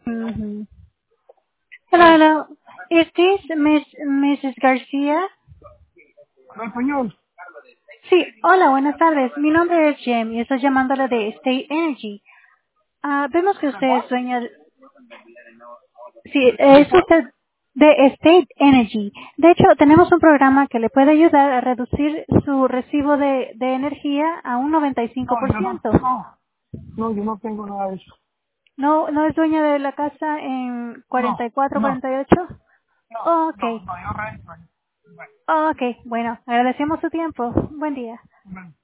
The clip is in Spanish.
Mhm. Hello, hello. Is this Mrs. García? ¿En español? Sí, hola, buenas tardes. Mi nombre es Jem y estoy llamándole de State Energy. Vemos que ¿De usted cuál? es dueña... Sí, ¿De es cuál? usted de State Energy. De hecho, tenemos un programa que le puede ayudar a reducir su recibo de energía a un No, yo no, 95%. no, yo no tengo nada de eso. ¿No, no es dueña de la casa en No, 44, no, 48? Ok. no, yo rento ahí. Bueno, Ok, bueno, agradecemos su tiempo. Buen día. bueno.